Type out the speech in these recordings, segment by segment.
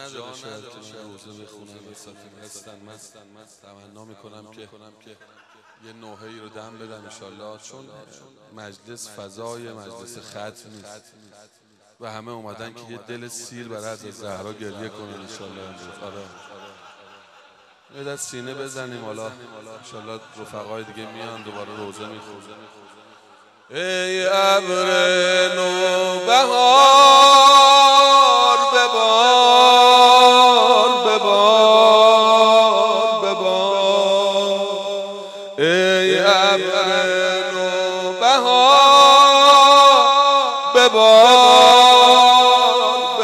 نداره شاید که من روزه بخونم هستن. من تمنا میکنم که یه نوحه‌ای رو دم بدم انشالله، چون مجلس فضای مجلس ختم نیست و همه اومدن که یه دل سیر برای حضرت زهرا گریه کنن انشالله. آره یه دست سینه بزنیم، حالا انشالله رفقای دیگه میان دوباره روزه میخونن. ای ابر نوبهار ببار ببار ببار، ای ابر نوبهار ببار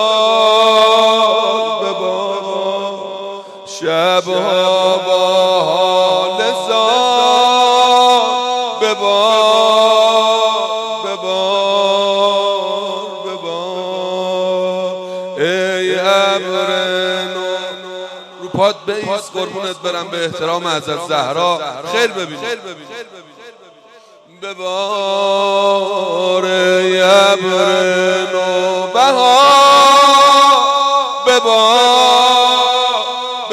ببار ببار، شبها با حال زار ببار پاد بیست قربونت برم به احترام حضرت زهرا خیر ببین. ببار ای ابر نوبهار ببار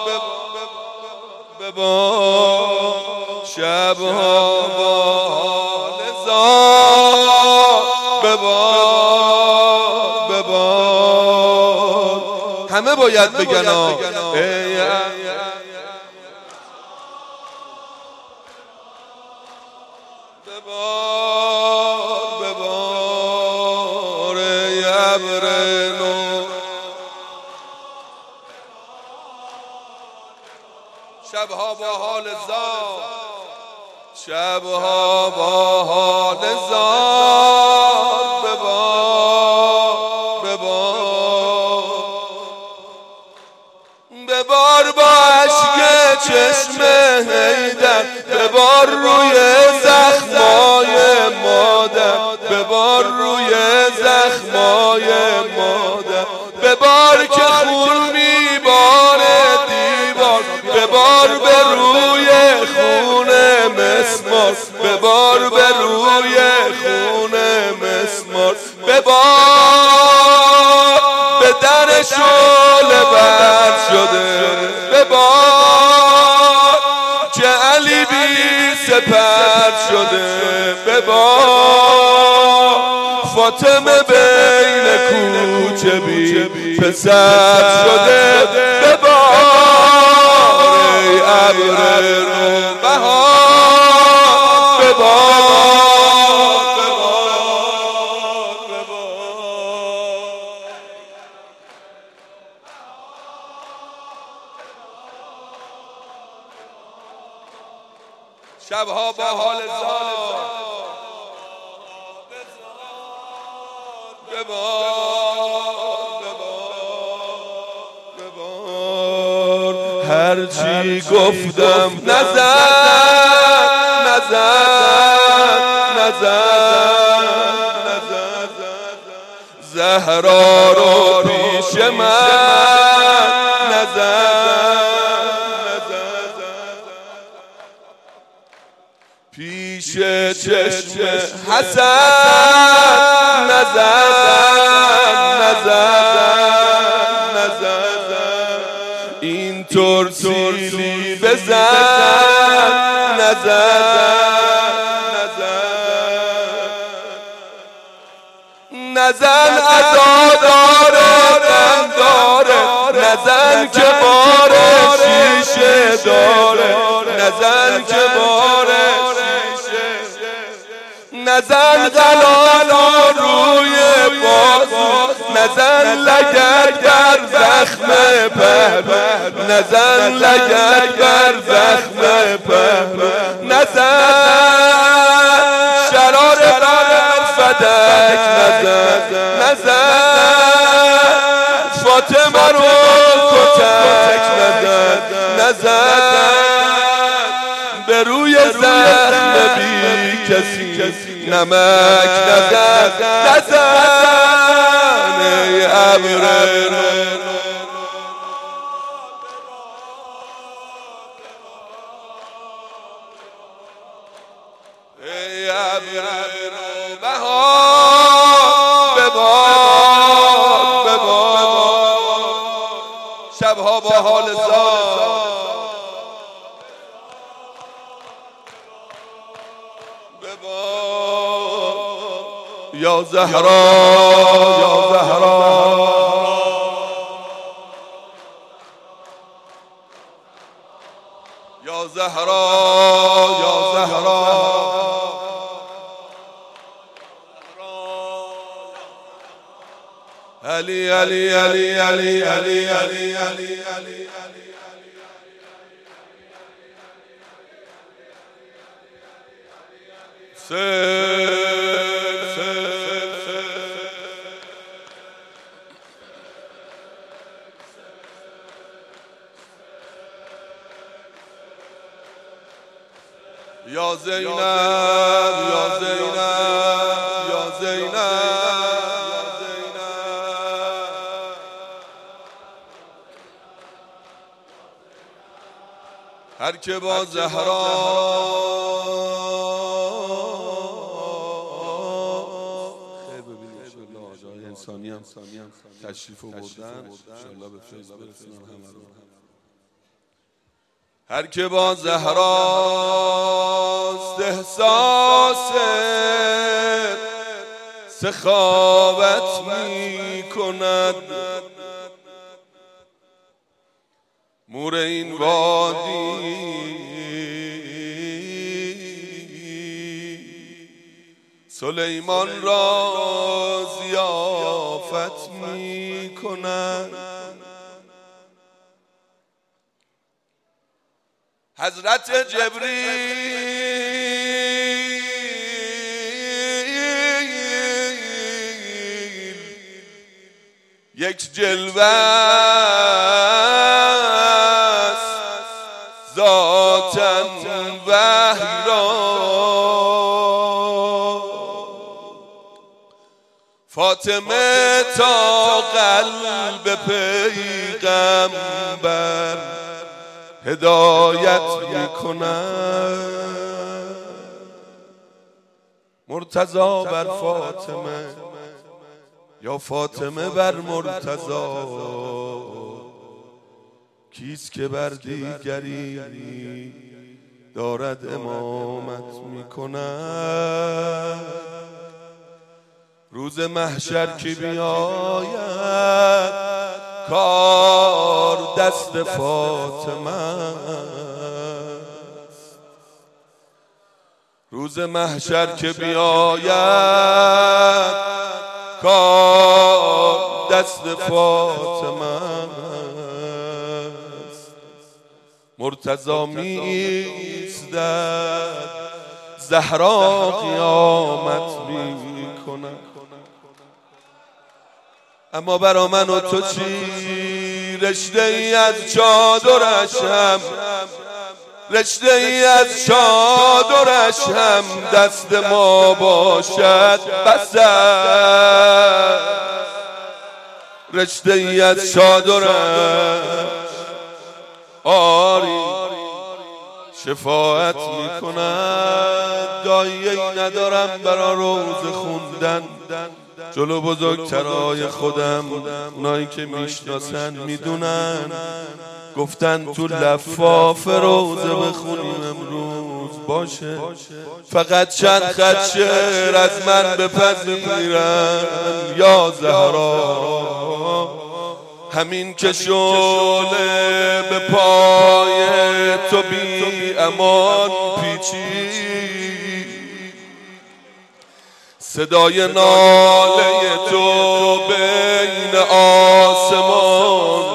ببار، شبها با حال زار ببار ببار، همه باید بگن ببار ببار ای ابر نو، شبها با حال زار، شبها با حال زار ببار ببار ببار، با اشک چشم حیدر ببار روی زخمای مادر، ببار روی زخمای مادر، ببار که خون میباره دیوار، ببار به روی خون مسمار، ببار به روی خون مسمار، ببار به در شعله بر شده، ببار که علی بی سپر شده، ببار فاطمه بین کوچه بی پسر شده، ببار ای ابر نوبهار ببار شبها با حال زار ببار ببار، هرچی گفتم نزن زهرا رو پیش من نزن، پیش چشم حسن نزن این طور سیلی بزن نزن عزاداره غم داره، نزن که باره شیشه داره، نزن که باره نزن غلالا روی بازو، نزن لگد بر زخم پهلو، نزن لگد بر زخم پهلو، نزن شرار بر فدک نزن فاطمه رو کتک نزن به روی زخم بی کسی نمک نزن ای ابر ای ابر بهار ببار شبها با حال زار یا زهرا یا زهرا یا زهرا یا زهرا علی علی علی علی علی علی علی علی یا زینب یا زینب یا زینب هر که با زهرا انسانی هم تشریف آوردن انشاءالله به فیض برسونن همه رو. هر که با زهراست احساس سخاوت می کند، مور این وادی سلیمان را ضیافت می کند. حضرت جبریل یک جلوه است ذاتاً وحی را، فاطمه تا قلب پیغمبر هدایت میکند. مرتضی بر فاطمه یا فاطمه بر مرتضی، کیست که بر دیگری دارد امامت میکند. روز محشر که بیاید کار دست فاطمه است. روز محشر که بیاید کار دست فاطمه است. مرتضی می ایستد زهرا قیامت می کند. اما برا من و تو چی؟ رشته ای از چادرش هم، رشته ای از چادرش هم دست ما باشد بس است. رشته ای از چادرش آری شفاعت میکند. دایه‌ای ندارم برا روز خوندن جلو بزرگترای خودم، اونایی که میشناسن میدونن. گفتن تو لفاف روزه بخونیم امروز باشه، فقط چند خط شعر از من بپذیرن. یا زهرا همین که شعله به پای تو بی امان پیچید، صدای ناله تو بین آسمان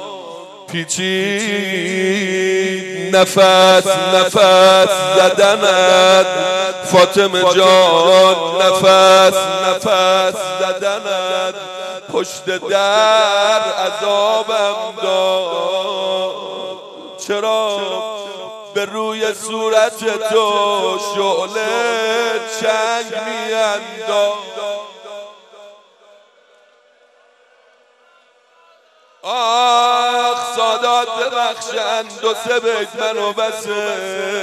پیچید. نفس نفس زدنت فاطمه جان، نفس نفس زدنت پشت در عذابم داد. چرا به روی صورت تو شعله چنگ میانداز؟ آخ سادات ببخشند و سه بیت منو بسه.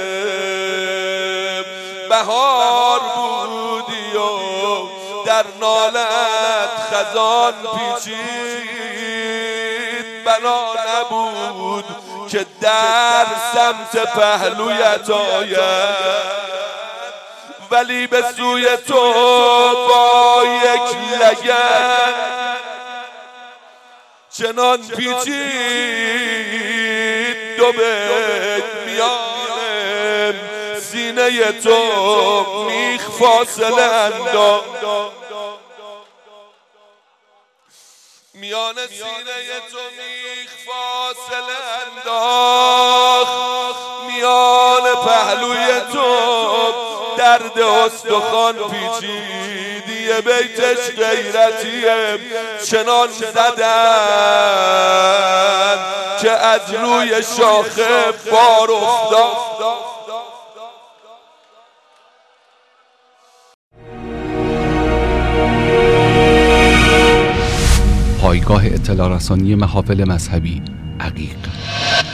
بهار بودی و در نالت خزان پیچید، بنا نبود که در سمت پهلویت آید، ولی به سوی تو با یک لگد چنان پیچید دو بیت میان سینه تو میخ فاصله انداخت، میان سینه تو میخ فاصله انداخت، میان پهلوی تو درد استخوان پیچید. یه بیتش غیرتیه، چنان زدن که از روی شاخه بار افتاد. پایگاه اطلاع رسانی محافل مذهبی عقیق.